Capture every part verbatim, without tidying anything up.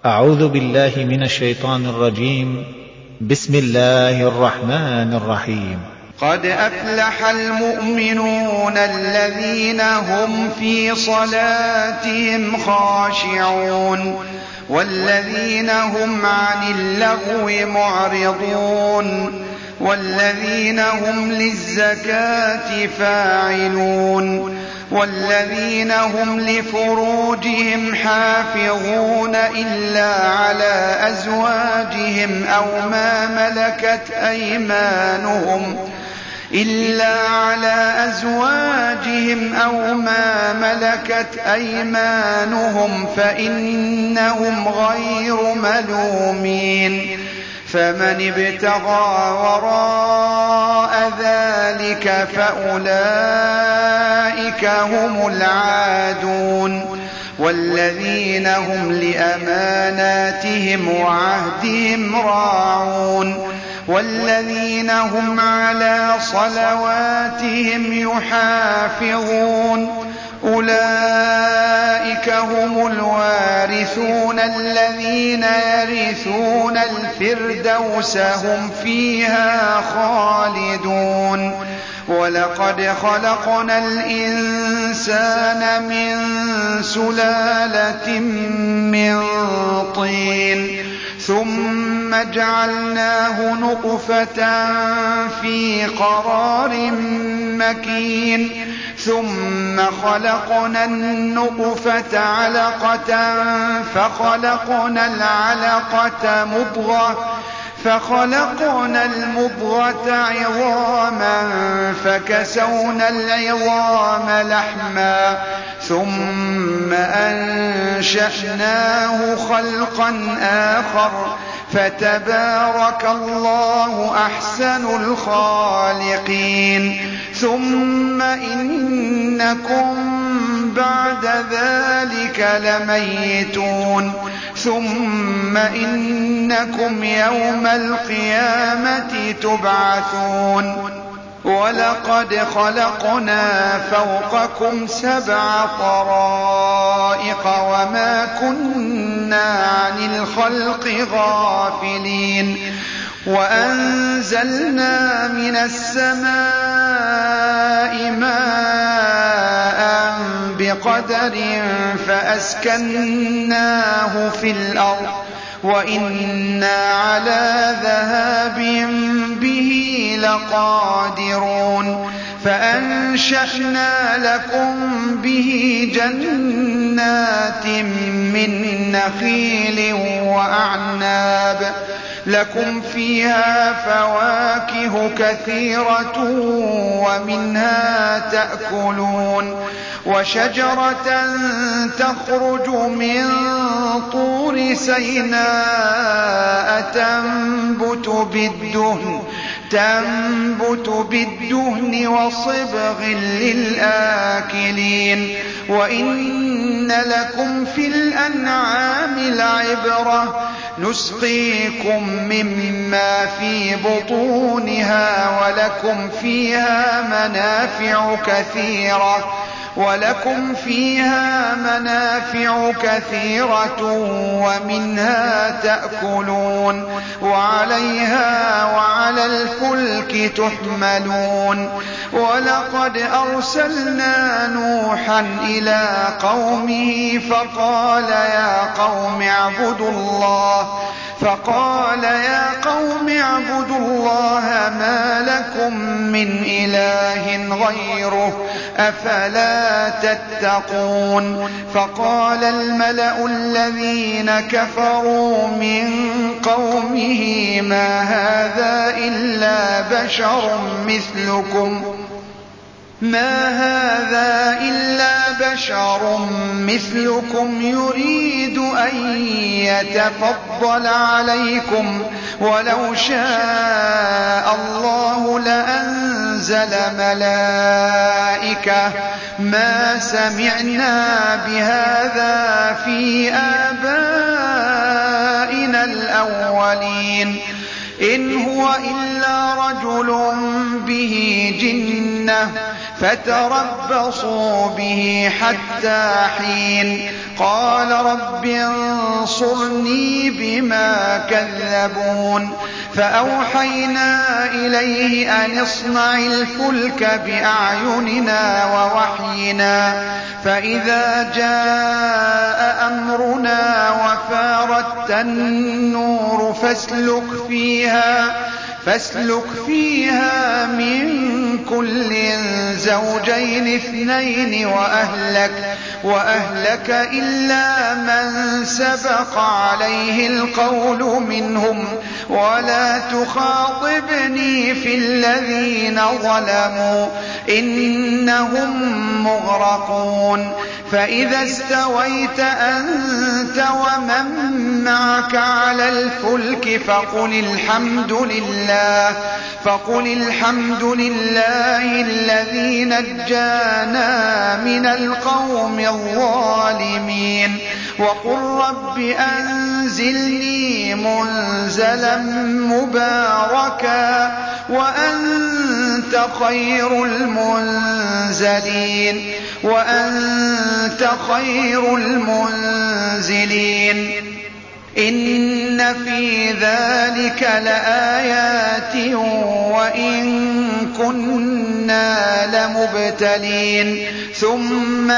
أعوذ بالله من الشيطان الرجيم. بسم الله الرحمن الرحيم. قد أفلح المؤمنون الذين هم في صلاتهم خاشعون والذين هم عن اللغو معرضون والذين هم للزكاة فاعلون والذين هم لفروجهم حافظون إلا على أزواجهم أو ما ملكت أيمانهم إلا على أزواجهم أو ما ملكت أيمانهم فإنهم غير ملومين فمن ابتغى وراء ذلك فأولئك هم العادون والذين هم لأماناتهم وعهدهم راعون والذين هم على صلواتهم يحافظون أولئك هم الوارثون الذين يرثون الفردوس هم فيها خالدون ولقد خلقنا الإنسان من سلالة من طين ثم جعلناه نطفة في قرار مكين ثم خلقنا النطفة علقة فخلقنا العلقة مضغة فخلقنا المضغة عظاما فكسونا العظام لحما ثم أنشأناه خلقا آخر فتبارك الله أحسن الخالقين ثم إنكم بعد ذلك لميتون ثم إنكم يوم القيامة تبعثون ولقد خلقنا فوقكم سبع طرائق وما كنا عن الخلق غافلين وأنزلنا من السماء ماء بقدر فأسكناه في الأرض وإنا على ذهاب به لقادرون فأنشأنا لكم به جنات من نخيل وأعناب لكم فيها فواكه كثيرة ومنها تأكلون وشجرة تخرج من طور سيناء تنبت بالدهن تنبت بالدهن وصبغ للآكلين وإن لكم في الأنعام لعبرة نسقيكم مما في بطونها ولكم فيها منافع كثيرة ولكم فيها منافع كثيرة ومنها تأكلون وعليها وعلى الفلك تحملون ولقد أرسلنا نوحا إلى قومه فقال يا قوم اعبدوا الله فقال يا قوم اعبدوا الله ما لكم من إله غيره أفلا تتقون فقال الملأ الذين كفروا من قومه ما هذا إلا بشر مثلكم ما هذا إلا بشر مثلكم يريد أن يتفضل عليكم ولو شاء الله لأنزل ملائكة ما سمعنا بهذا في آبائنا الأولين إن هو إلا رجل به جنة فتربصوا به حتى حين قال رب انصرني بما كذبون فأوحينا إليه أن اصنع الفلك بأعيننا ووحينا فإذا جاء أمرنا وفارت النور فاسلك فيها فاسلك فيها من كل زوجين اثنين وأهلك, وأهلك إلا من سبق عليه القول منهم ولا تخاطبني في الذين ظلموا إنهم مغرقون فإذا استويت أنت ومن معك على الفلك فقل الحمد لله فقل الحمد لله الذي نجانا من القوم الظالمين وقل رب أنزلني منزلا مباركا وأنت خير المنزلين وأنت خير المنزلين إن في ذلك لآيات وإن كنا لمبتلين ثم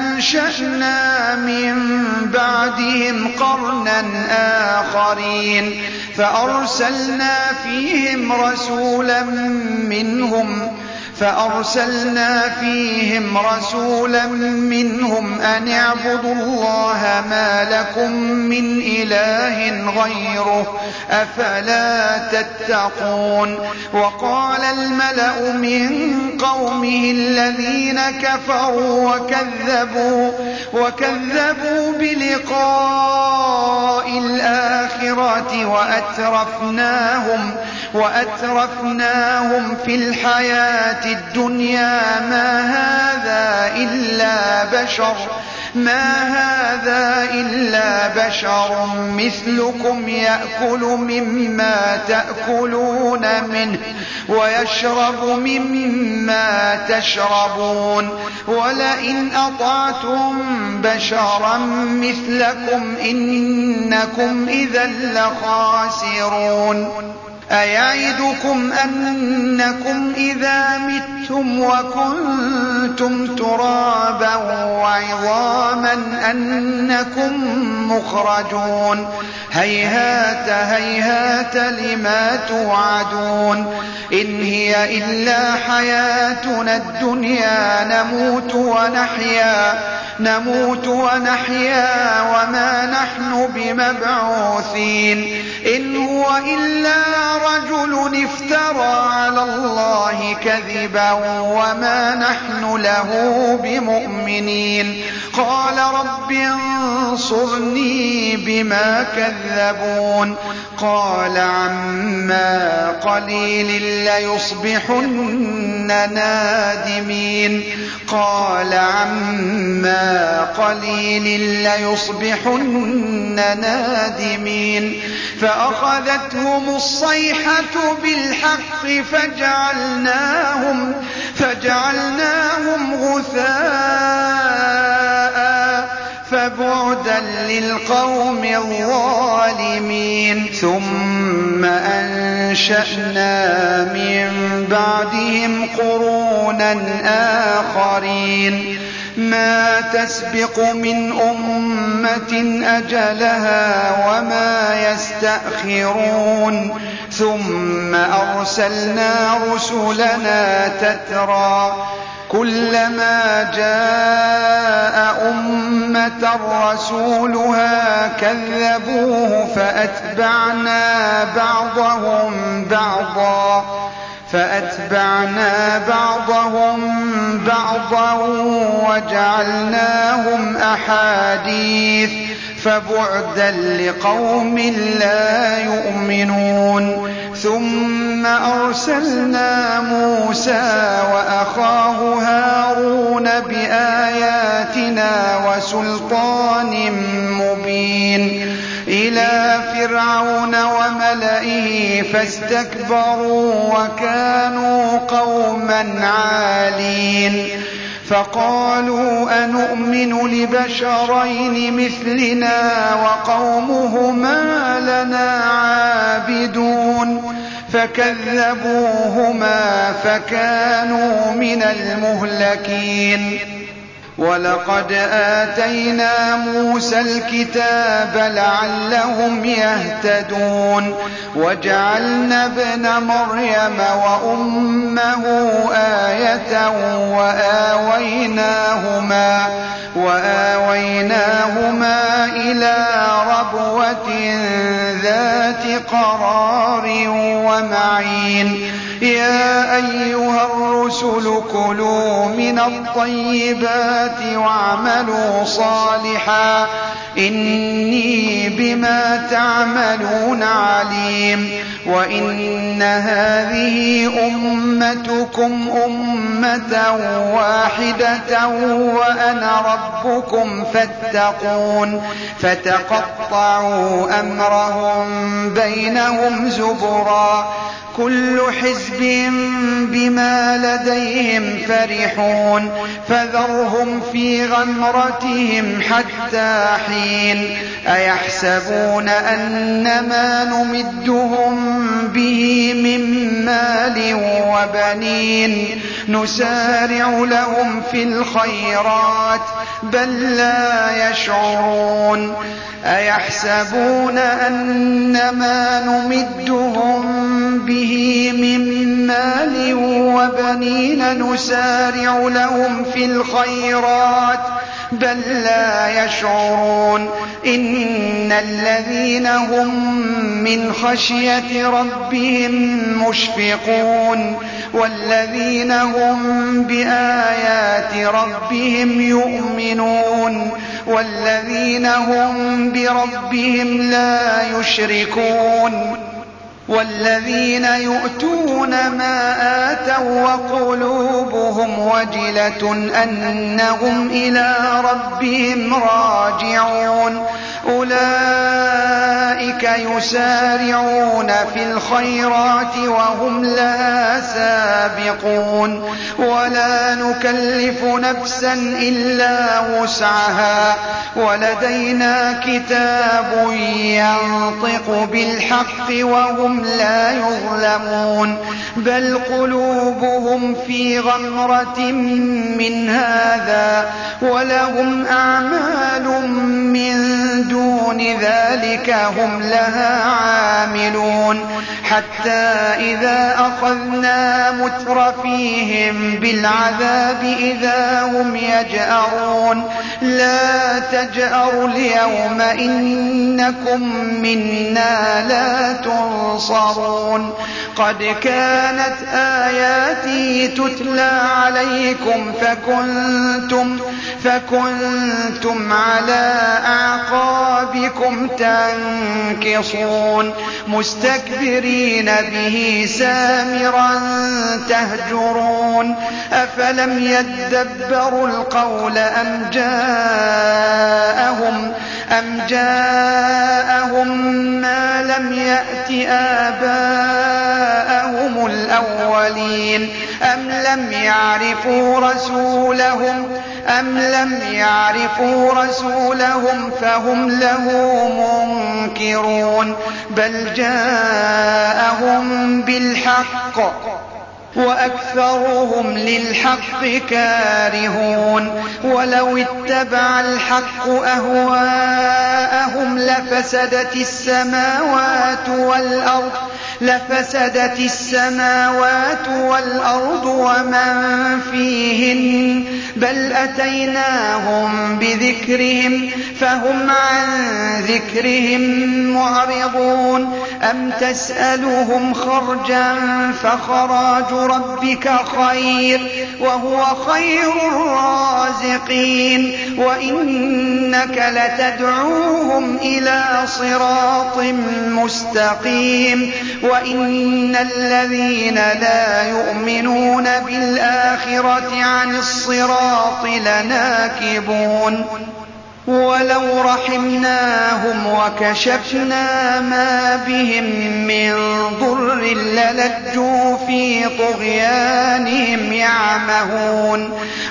أنشأنا من بعدهم قرنا آخرين فأرسلنا فيهم رسولا منهم فأرسلنا فيهم رسولا منهم أن اعبدوا الله ما لكم من إله غيره أفلا تتقون وقال الملأ من قومه الذين كفروا وكذبوا, وكذبوا بلقاء الآخرة وأترفناهم, وأترفناهم في الحياة الدنيا ما هذا إلا بشر ما هذا إلا بشر مثلكم يأكل مما تأكلون منه ويشرب مما تشربون ولئن أطعتم بشرا مثلكم إنكم إذا لخاسرون أيعدكم أنكم إذا متم وكنتم ترابا وعظاما أنكم مخرجون هيهات هيهات لما توعدون إن هي إلا حياتنا الدنيا نموت ونحيا نموت ونحيا وما نحن بمبعوثين إن هو إلا رجل افترى على الله كذبا وما نحن له بمؤمنين قال رب انصرني بما كذبون قال عما قليل ليصبحن نادمين قال عما قليل ليصبحن نادمين فأخذتهم الصيحة بالحق فجعلناهم, فجعلناهم غثاء فبعدا للقوم الظالمين ثم أنشأنا من بعدهم قرونا آخرين ما تسبق من أمة أجلها وما يستأخرون ثم أرسلنا رسلنا تترى كلما جاء أمة رسولها كذبوه فأتبعنا بعضهم بعضا فأتبعنا بعضهم بعضا وجعلناهم أحاديث فبعدا لقوم لا يؤمنون ثم أرسلنا موسى وأخاه هارون بآياتنا وسلطان مبين إلى فرعون وملئه فاستكبروا وكانوا قوما عالين فقالوا أنؤمن لبشرين مثلنا وقومهما لنا عابدون فكذبوهما فكانوا من المهلكين ولقد آتينا موسى الكتاب لعلهم يهتدون وجعلنا ابن مريم وأمه آية وآويناهما, وآويناهما إلى ربوة ذات قرار ومعين يا أيها الرسل كلوا من الطيبات واعملوا صالحا إني بما تعملون عليم وإن هذه أمتكم أمة واحدة وأنا ربكم فاتقون فتقطعوا أمرهم بينهم زبرا كل حزب بما لديهم فرحون فذرهم في غمرتهم حتى حين أيحسبون أنما نمدهم به من مال وبنين نسارع لهم في الخيرات بل لا يشعرون أيحسبون أنما نمدهم به من مال وبنين نسارع لهم في الخيرات بل لا يشعرون إن الذين هم من خشية ربهم مشفقون والذين هم بآيات ربهم يؤمنون والذين هم بربهم لا يشركون والذين يؤتون ما آتوا وقلوبهم وجلة أنهم إلى ربهم راجعون أولئك يسارعون في الخيرات وهم لها سابقون ولا نكلف نفسا إلا وسعها ولدينا كتاب ينطق بالحق وهم لا يظلمون بل قلوبهم في غمرة من هذا ولهم أعمال من دون ذلك هم لها عاملون حتى إذا أخذنا مترفيهم بالعذاب إذا هم يجأرون لا تجأروا اليوم إنكم منا لا تنصرون قد كانت آياتي تتلى عليكم فكنتم, فكنتم على أعقابكم تنكصون مستكبرين به سامرا تهجرون أفلم يدبروا القول أم جاءهم, أم جاءهم ما لم يأت آباءهم الأولين أم لم يعرفوا رسولهم أم لم يعرفوا رسولهم فهم له منكرون بل جاءهم بالحق وأكثرهم للحق كارهون ولو اتبع الحق أهواءهم لفسدت السماوات والأرض لفسدت السماوات والأرض ومن فيهن بل أتيناهم بذكرهم فهم عن ذكرهم معرضون أم تسألهم خرجا فخراج ربك خير وهو خير الرازقين وإنك لتدعوهم إلى صراط مستقيم وإن الذين لا يؤمنون بالآخرة عن الصراط لناكبون ولو رحمناهم وكشفنا ما بهم من ضر للجوا في طغيانهم يعمهون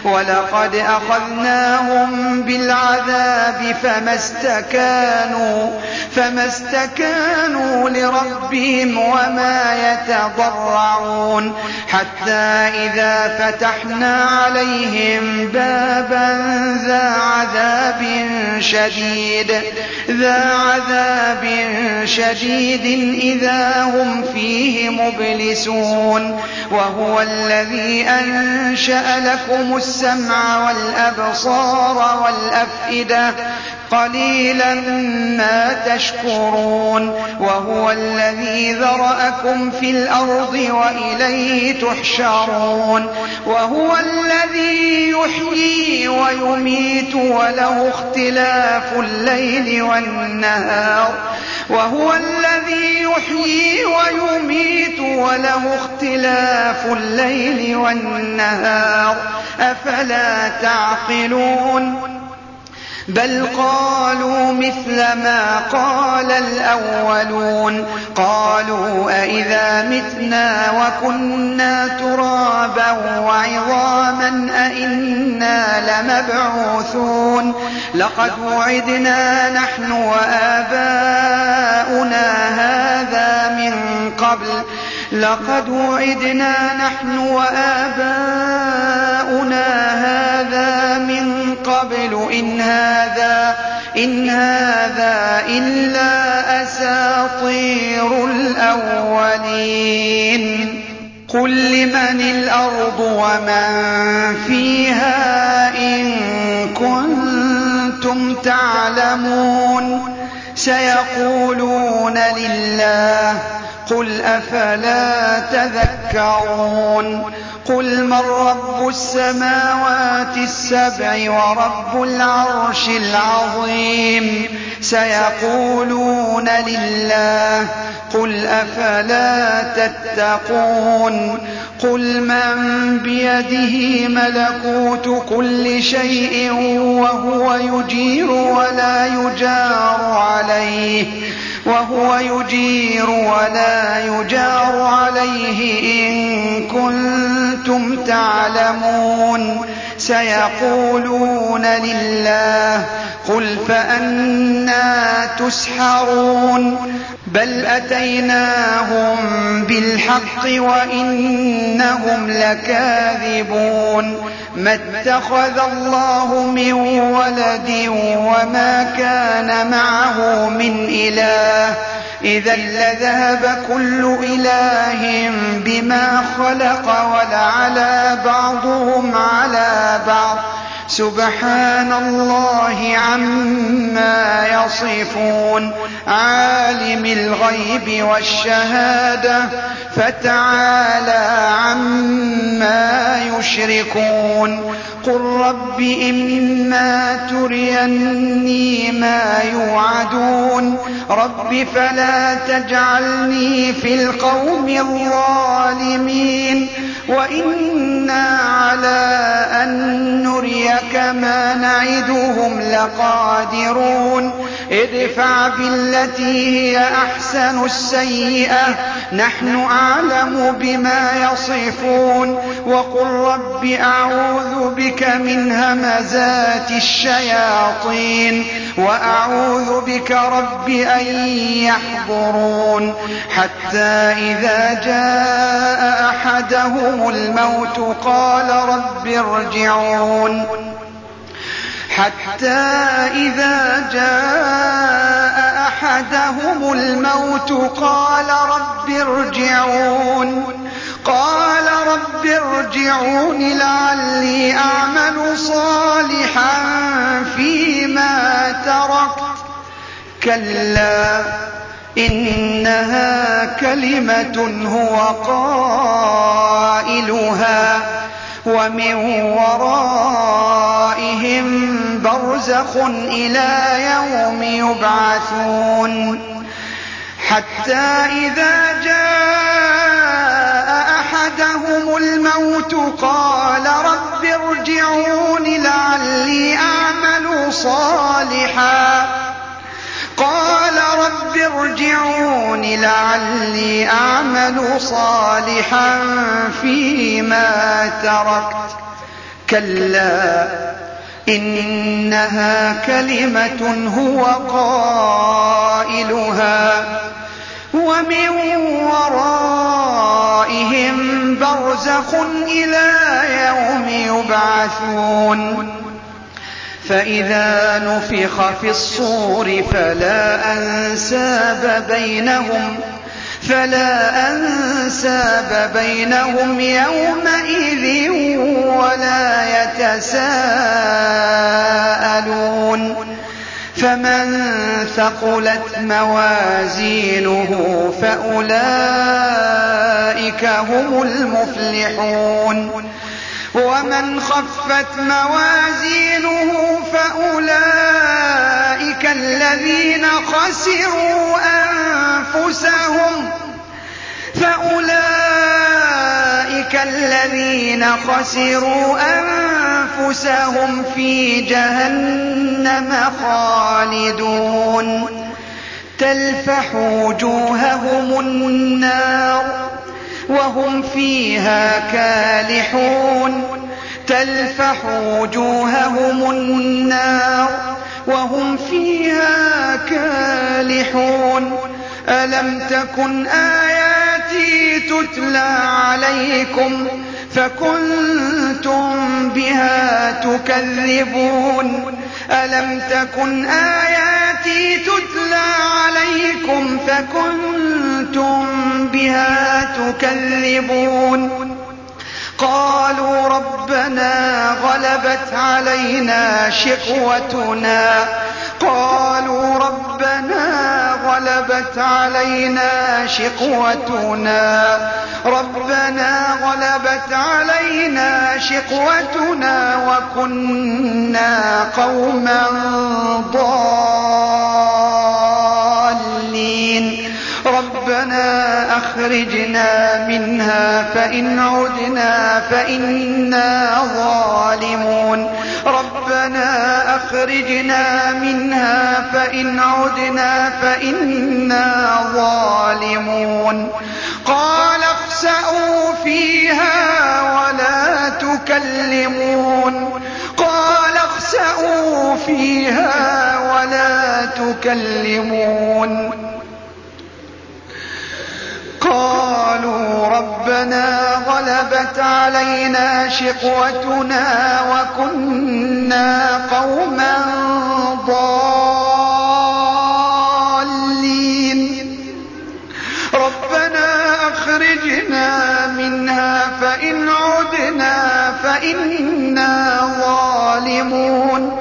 ولقد أخذناهم بالعذاب فما استكانوا فما استكانوا لربهم وما يتضرعون حتى إذا فتحنا عليهم بابا ذا عذاب شديد ذا عذاب شديد إذا هم فيه مبلسون وهو الذي أنشأ لكم السمع والأبصار والأفئدة قليلا ما تشكرون وهو الذي ذرأكم في الأرض وإليه تحشرون وهو الذي يحيي ويميت وله اختلاف الليل والنهار وهو الذي يحيي ويميت وله اختلاف الليل والنهار أفلا تعقلون بل قالوا مثل ما قال الأولون قالوا أئذا متنا وكنا ترابا وعظاما أئنا لمبعوثون لقد وعدنا نحن وآباؤنا هذا من قبل لقد وعدنا نحن وآباؤنا هذا من قبل إن هذا إن هذا إلا أساطير الأولين قل لمن الأرض ومن فيها إن كنتم تعلمون سيقولون لله قل أفلا تذكرون قل من رب السماوات السبع ورب العرش العظيم سيقولون لله قل أفلا تتقون قل من بيده ملكوت كل شيء وهو يجير ولا يجار عليه وهو يجير ولا يجار عليه إن كنتم تعلمون سيقولون لله قل فأنى تسحرون بل أتيناهم بالحق وإنهم لكاذبون ما اتخذ الله من ولد وما كان معه من إله إذا لذهب كل إله بما خلق ولعلى بعضهم على بعض سبحان الله عما يصفون عالم الغيب والشهادة فتعالى عما يشركون قل رب إما تريني ما يوعدون رب فلا تجعلني في القوم الظالمين وإنا على أن نريك ما نعدهم لقادرون ادفع بالتي هي أحسن السيئة نحن أعلم بما يصفون وقل رب أعوذ بك من همزات الشياطين وأعوذ بك رب أن يحضرون حتى إذا جاء أحدهم الموت قال رب ارجعون حتى إذا جاء أحدهم الموت قال رب ارجعون قال رب ارجعون لعلي أعمل صالحا فيما تركت كلا إنها كلمة هو قائلها ومن ورائهم برزخ إلى يوم يبعثون حتى إذا جاء أحدهم الموت قال رب ارجعون لعلي أعمل صالحا قال رب ارجعون لعلي أعمل صالحا فيما تركت كلا إنها كلمة هو قائلها ومن ورائهم برزخ إلى يوم يبعثون فإذا نفخ في الصور فلا أنساب بينهم فلا أنساب بينهم يومئذ ولا يتساءلون فمن ثقلت موازينه فأولئك هم المفلحون ومن خفت موازينه فأولئك الذين خسروا أنفسهم فأولئك الذين خسروا أنفسهم في جهنم خالدون تلفح وجوههم النار وهم فيها كالحون تلفح وجوههم النار وهم فيها كالحون ألم تكن آياتي تتلى عليكم فكنتم بها تكذبون ألم تكن آياتي تتلى عليكم فكنتم بها تكذبون قالوا ربنا غلبت علينا شقوتنا قالوا ربنا غلبت علينا شقوتنا ربنا غلبت علينا شقوتنا وكنا قوما ضالين ربنا أخرجنا منها فإن عدنا فإنا ظالمون ربنا أخرجنا منها فإن عدنا فإنا ظالمون قال اخسئوا فيها ولا تكلمون قال اخسئوا فيها ولا تكلمون قالوا ربنا غلبت علينا شقوتنا وكنا قوما ضالين ربنا أخرجنا منها فإن عدنا فإنا ظالمون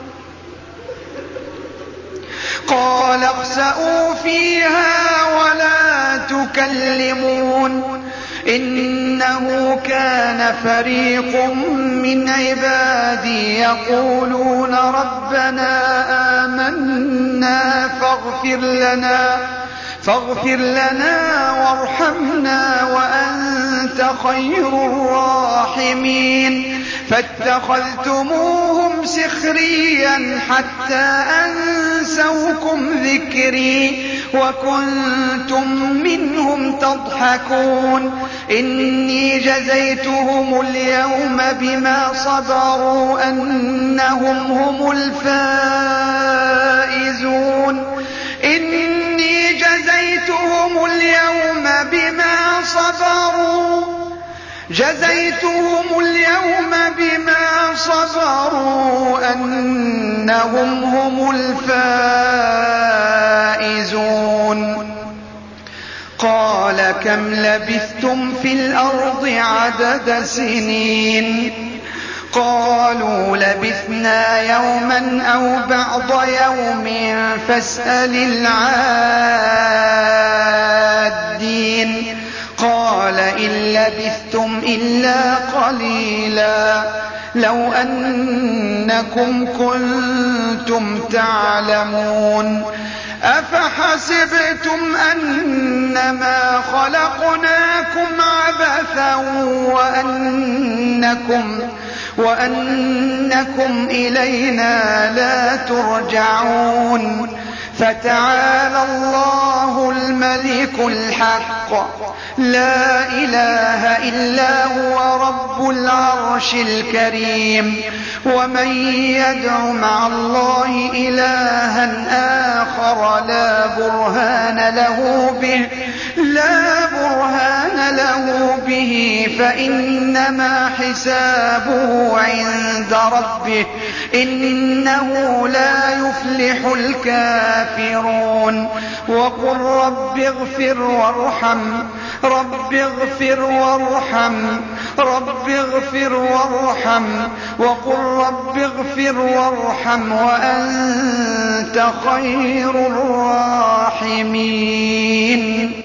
قال اخسئوا فيها ولا تكلمون إنه كان فريق من عبادي يقولون ربنا آمنا فاغفر لنا فاغفر لنا وارحمنا وأنت خير الراحمين فاتخذتموهم سخريا حتى أنسوكم ذكري وكنتم منهم تضحكون إني جزيتهم اليوم بما صبروا أنهم هم الفائزون إني جزيتهم اليوم بما صبروا جزيتهم اليوم بما صبروا أنهم هم الفائزون قال كم لبثتم في الأرض عدد سنين قالوا لبثنا يوما أو بعض يوم فاسأل العادين قال إن لبثتم إلا قليلا لو أنكم كنتم تعلمون أفحسبتم أنما خلقناكم عبثا وأنكم وأنكم إلينا لا ترجعون فتعالى الله الملك الملك الحق لا إله إلا هو رب العرش الكريم. ومن يدع مع الله إلها آخر لا برهان له به لا برهان له به فإنما حسابه عند ربه إنه لا يفلح الكافرون. وقل رب اغفر وارحم رب اغفر وارحم رب اغفر وارحم وقل رب اغفر وارحم وأنت خير الراحمين.